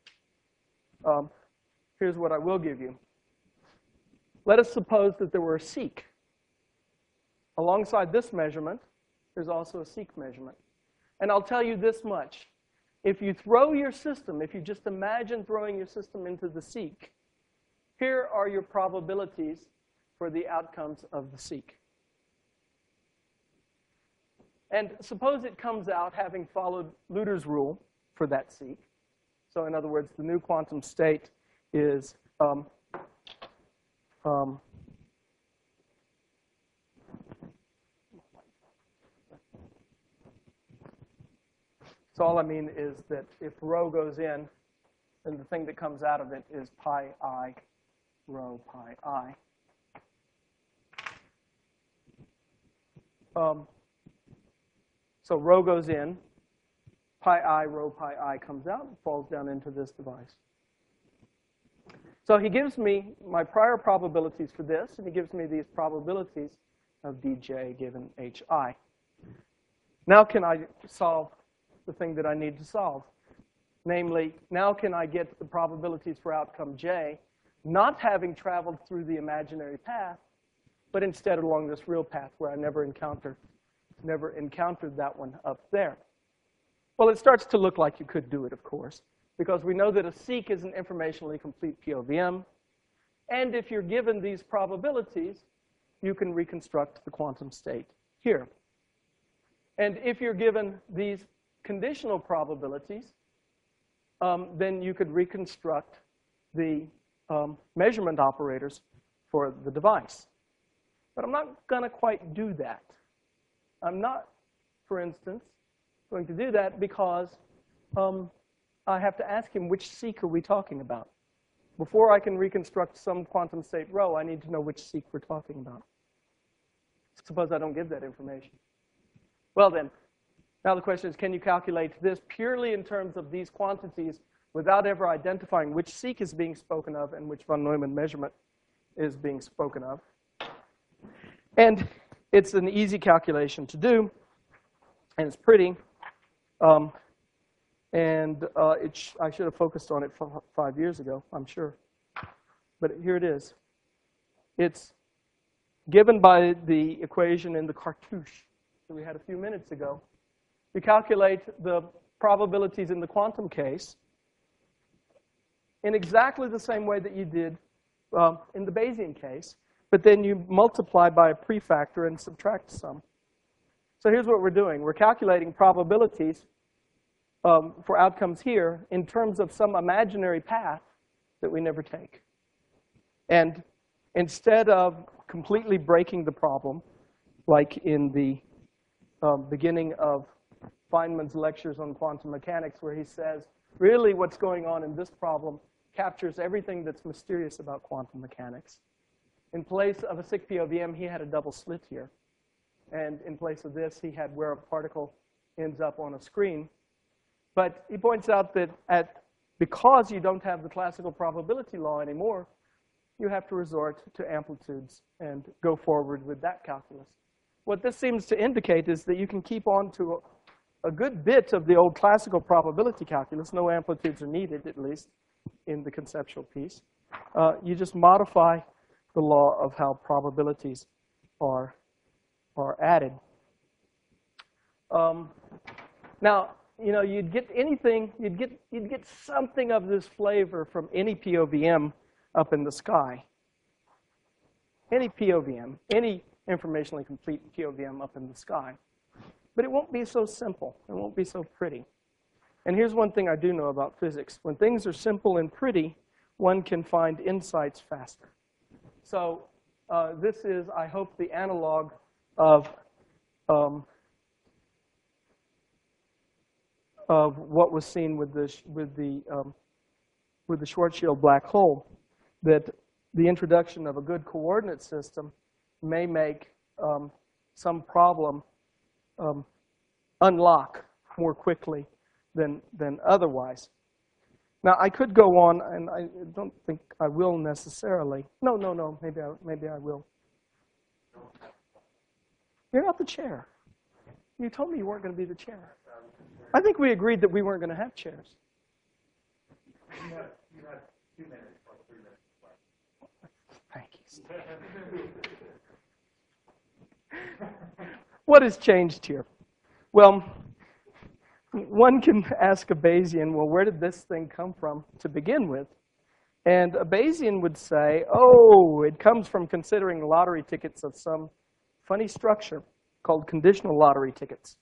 Here's what I will give you. Let us suppose that there were a seek. Alongside this measurement, there's also a seek measurement. And I'll tell you this much. If you throw your system, if you just imagine throwing your system into the seek, here are your probabilities for the outcomes of the seek. And suppose it comes out having followed Luther's rule for that seek. So in other words, the new quantum state is so all I mean is that if rho goes in, then the thing that comes out of it is pi I rho pi I. So rho goes in, pi I rho pi I comes out and falls down into this device. So he gives me my prior probabilities for this, and he gives me these probabilities of dj given hi. Now can I solve the thing that I need to solve? Namely, now can I get the probabilities for outcome j, not having traveled through the imaginary path, but instead along this real path where I never encountered that one up there. Well, it starts to look like you could do it, of course, because we know that a seek is an informationally complete POVM. And if you're given these probabilities, you can reconstruct the quantum state here. And if you're given these conditional probabilities, then you could reconstruct the measurement operators for the device. But I'm not going to quite do that. I'm not, for instance, going to do that because I have to ask him which seek are we talking about. Before I can reconstruct some quantum state rho, I need to know which seek we're talking about. Suppose I don't give that information. Well then, Now the question is, can you calculate this purely in terms of these quantities without ever identifying which seq is being spoken of and which von Neumann measurement is being spoken of? And it's an easy calculation to do, and it's pretty. I should have focused on it 5 years ago, I'm sure. But here it is. It's given by the equation in the cartouche that we had a few minutes ago. You calculate the probabilities in the quantum case in exactly the same way that you did in the Bayesian case, but then you multiply by a prefactor and subtract some. So here's what we're doing. We're calculating probabilities for outcomes here in terms of some imaginary path that we never take. And instead of completely breaking the problem, like in the beginning of Feynman's lectures on quantum mechanics, where he says, really what's going on in this problem captures everything that's mysterious about quantum mechanics. In place of a SIC POVM, he had a double slit here. And in place of this, he had where a particle ends up on a screen. But he points out that because you don't have the classical probability law anymore, you have to resort to amplitudes and go forward with that calculus. What this seems to indicate is that you can keep on to a good bit of the old classical probability calculus. No amplitudes are needed, at least in the conceptual piece. You just modify the law of how probabilities are added. Now, you know, you'd get anything, you'd get something of this flavor from any POVM up in the sky. Any POVM, any informationally complete POVM up in the sky. But it won't be so simple. It won't be so pretty. And here's one thing I do know about physics. When things are simple and pretty, one can find insights faster. So this is, I hope, the analog of what was seen with the Schwarzschild black hole, that the introduction of a good coordinate system may make some problem unlock more quickly than otherwise. Now, I could go on, and I don't think I will necessarily. No, maybe I will. You're not the chair. You told me you weren't going to be the chair. I think we agreed that we weren't going to have chairs. You have 2 minutes or 3 minutes left. Thank you. What has changed here? Well, one can ask a Bayesian, well, where did this thing come from to begin with? And a Bayesian would say, oh, it comes from considering lottery tickets of some funny structure called conditional lottery tickets.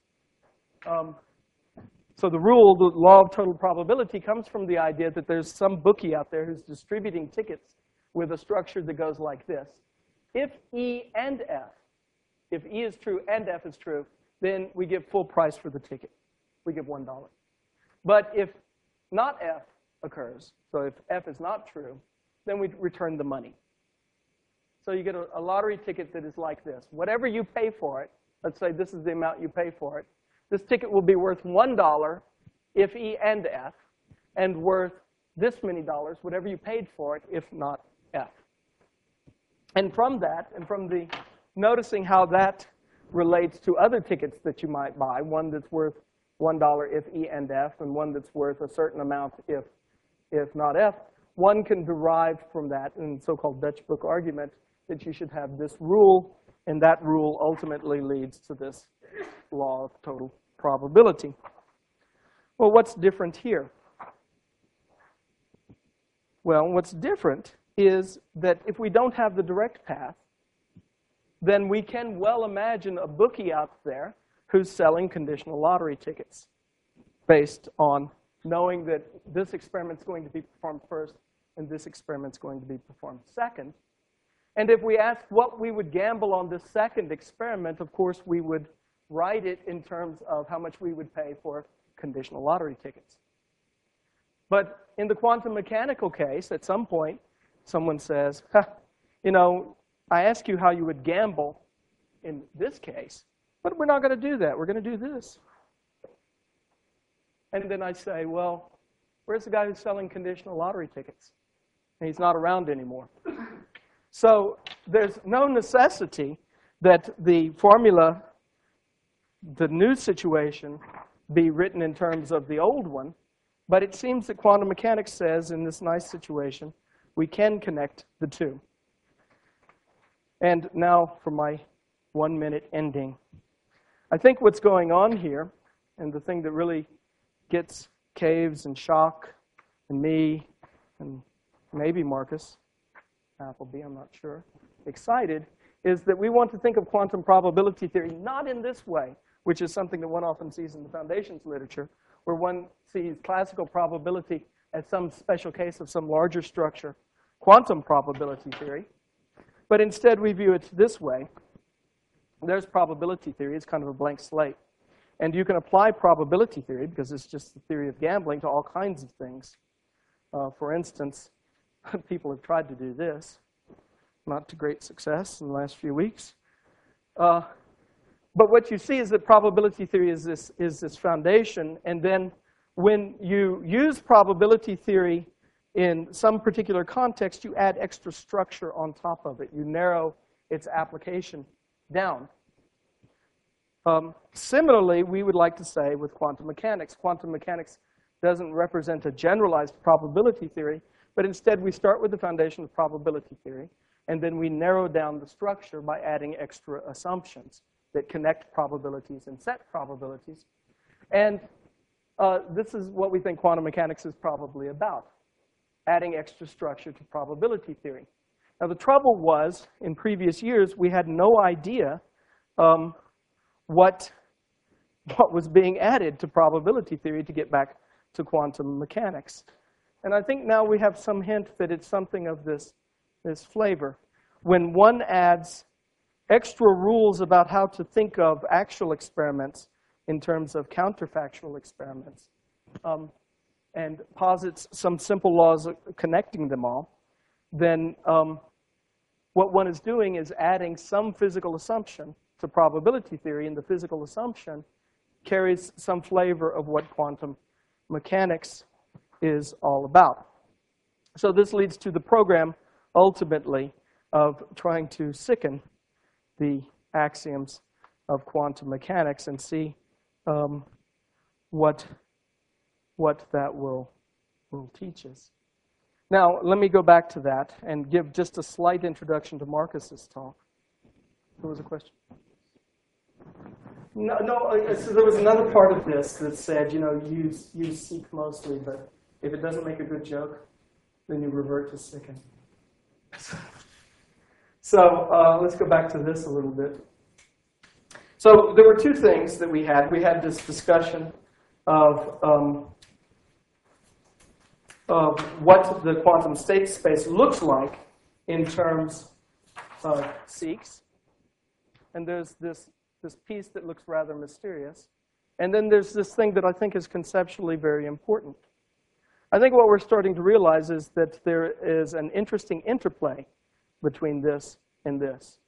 So the rule, the law of total probability, comes from the idea that there's some bookie out there who's distributing tickets with a structure that goes like this. If E and F, if E is true and F is true, then we give full price for the ticket. We give $1. But if not F occurs, so if F is not true, then we return the money. So you get a lottery ticket that is like this. Whatever you pay for it, let's say this is the amount you pay for it, this ticket will be worth $1 if E and F, and worth this many dollars, whatever you paid for it, if not F. And from that, and from the noticing how that relates to other tickets that you might buy, one that's worth $1 if E and F, and one that's worth a certain amount if not F, one can derive from that in the so-called Dutch book argument that you should have this rule, and that rule ultimately leads to this law of total probability. Well, what's different here? Well, what's different is that if we don't have the direct path, then we can well imagine a bookie out there who's selling conditional lottery tickets based on knowing that this experiment's going to be performed first and this experiment's going to be performed second. And if we ask what we would gamble on this second experiment, of course, we would write it in terms of how much we would pay for conditional lottery tickets. But in the quantum mechanical case, at some point, someone says, you know, I ask you how you would gamble in this case, but we're not going to do that. We're going to do this. And then I say, well, where's the guy who's selling conditional lottery tickets? And he's not around anymore. So there's no necessity that the formula, the new situation, be written in terms of the old one. But it seems that quantum mechanics says, in this nice situation, we can connect the two. And now for my 1-minute ending. I think what's going on here, and the thing that really gets Caves and Schoch and me, and maybe Marcus Appleby, I'm not sure, excited, is that we want to think of quantum probability theory not in this way, which is something that one often sees in the foundations literature, where one sees classical probability as some special case of some larger structure, quantum probability theory. But instead, we view it this way. There's probability theory. It's kind of a blank slate. And you can apply probability theory, because it's just the theory of gambling, to all kinds of things. For instance, people have tried to do this, not to great success in the last few weeks. But what you see is that probability theory is this foundation. And then when you use probability theory in some particular context, you add extra structure on top of it. You narrow its application down. Similarly, we would like to say with quantum mechanics doesn't represent a generalized probability theory, but instead we start with the foundation of probability theory, and then we narrow down the structure by adding extra assumptions that connect probabilities and set probabilities. And this is what we think quantum mechanics is probably about, adding extra structure to probability theory. Now, the trouble was, in previous years, we had no idea what was being added to probability theory to get back to quantum mechanics. And I think now we have some hint that it's something of this flavor. When one adds extra rules about how to think of actual experiments in terms of counterfactual experiments, and posits some simple laws connecting them all, then what one is doing is adding some physical assumption to probability theory, and the physical assumption carries some flavor of what quantum mechanics is all about. So this leads to the program, ultimately, of trying to sicken the axioms of quantum mechanics and see what that will teach us. Now, let me go back to that and give just a slight introduction to Marcus's talk. There was a question? No, so there was another part of this that said, use seek mostly, but if it doesn't make a good joke, then you revert to sicken. So let's go back to this a little bit. So there were two things that we had. We had this discussion of what the quantum state space looks like in terms of seeks. And there's this piece that looks rather mysterious. And then there's this thing that I think is conceptually very important. I think what we're starting to realize is that there is an interesting interplay between this and this.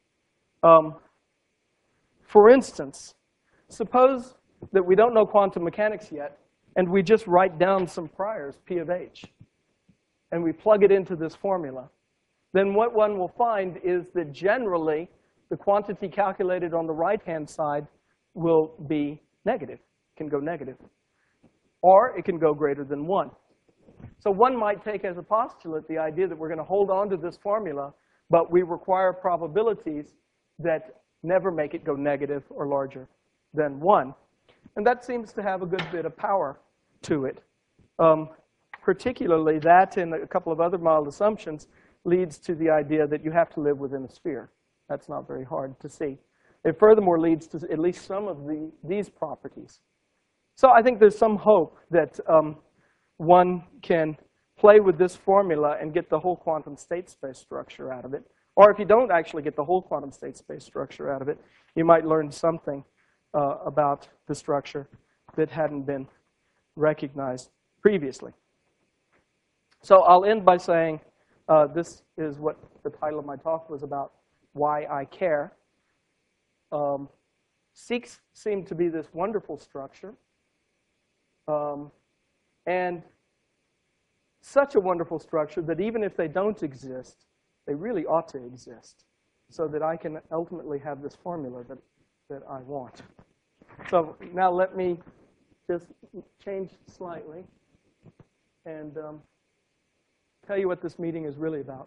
For instance, suppose that we don't know quantum mechanics yet, and we just write down some priors, P of H, and we plug it into this formula. Then what one will find is that generally, the quantity calculated on the right-hand side will be negative, can go negative. Or it can go greater than 1. So one might take as a postulate the idea that we're going to hold on to this formula, but we require probabilities that never make it go negative or larger than 1. And that seems to have a good bit of power to it. Particularly that and a couple of other mild assumptions leads to the idea that you have to live within a sphere. That's not very hard to see. It furthermore leads to at least some of these properties. So I think there's some hope that one can play with this formula and get the whole quantum state space structure out of it. Or if you don't actually get the whole quantum state space structure out of it, you might learn something about the structure that hadn't been recognized previously. So I'll end by saying this is what the title of my talk was about, Why I Care. Seeks seem to be this wonderful structure. And such a wonderful structure that even if they don't exist, they really ought to exist so that I can ultimately have this formula that I want. So now let me just change slightly and tell you what this meeting is really about.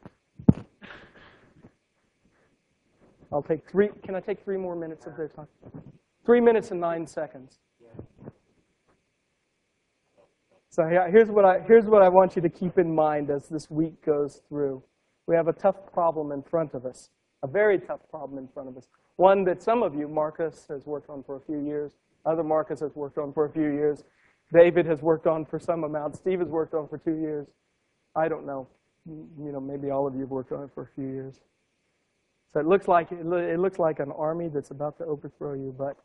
I'll take can I take 3 more minutes of their time? 3 minutes and 9 seconds. So here's what I want you to keep in mind as this week goes through. We have a tough problem in front of us, a very tough problem in front of us. One that some of you, Marcus has worked on for a few years, other Marcus has worked on for a few years, David has worked on for some amount, Steve has worked on for 2 years. I don't know, maybe all of you have worked on it for a few years. So it looks like an army that's about to overthrow you, but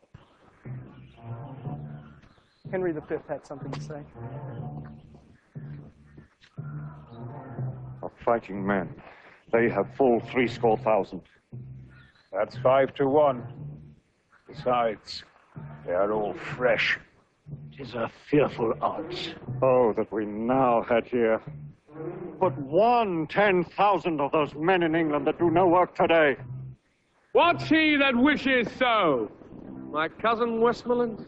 Henry V had something to say. Of fighting men, they have full 70,000. That's 5 to 1. Besides, they are all fresh. 'Tis a fearful odds. Oh, that we now had here but 1/10,000 of those men in England that do no work today. What's he that wishes so? My cousin Westmoreland?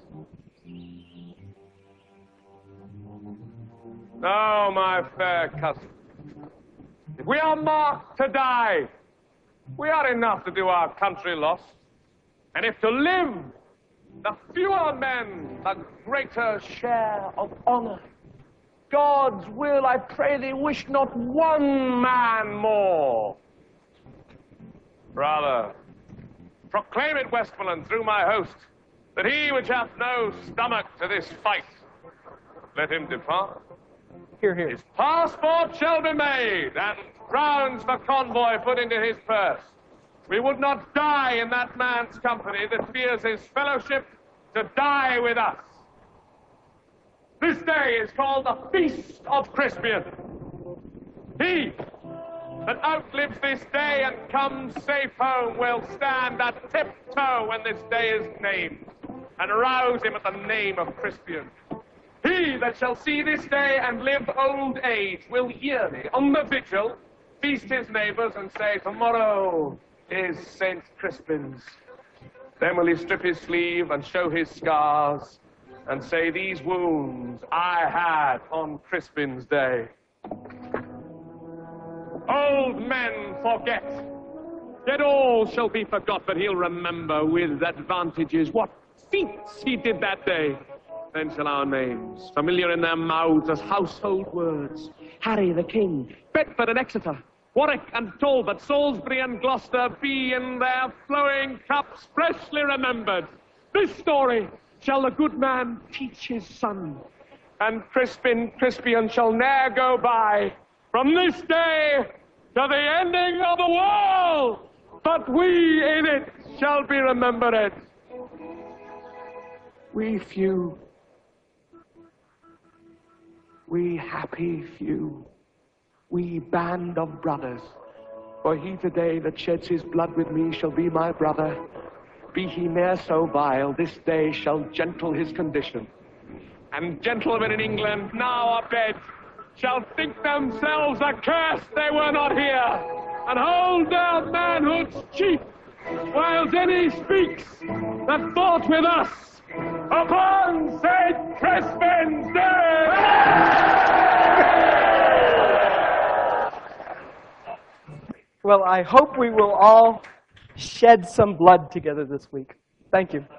No, my fair cousin. If we are marked to die, we are enough to do our country loss. And if to live, the fewer men, the greater share of honor. God's will, I pray thee, wish not one man more. Brother, proclaim it, Westmoreland, through my host, that he which hath no stomach to this fight, let him depart. Hear, hear. His passport shall be made, and crowns for convoy put into his purse. We would not die in that man's company that fears his fellowship to die with us. This day is called the Feast of Crispian. He that outlives this day and comes safe home will stand at tiptoe when this day is named, and rouse him at the name of Crispian. He that shall see this day and live old age will yearly, on the vigil, feast his neighbors and say, tomorrow is St. Crispin's. Then will he strip his sleeve and show his scars and say, these wounds I had on Crispin's day. Old men forget, yet all shall be forgot, but he'll remember with advantages what feats he did that day. Then shall our names, familiar in their mouths as household words, Harry the King, Bedford and Exeter, Warwick and Talbot, Salisbury and Gloucester, be in their flowing cups freshly remembered. This story shall the good man teach his son, and Crispian shall ne'er go by from this day to the ending of the world, but we in it shall be remembered. We few, we happy few, we band of brothers, for he today that sheds his blood with me shall be my brother. Be he ne'er so vile, this day shall gentle his condition. And gentlemen in England now abed shall think themselves accursed they were not here, and hold their manhood's chief, whiles any speaks that fought with us upon St. Crispin's Day! Well, I hope we will all shed some blood together this week. Thank you.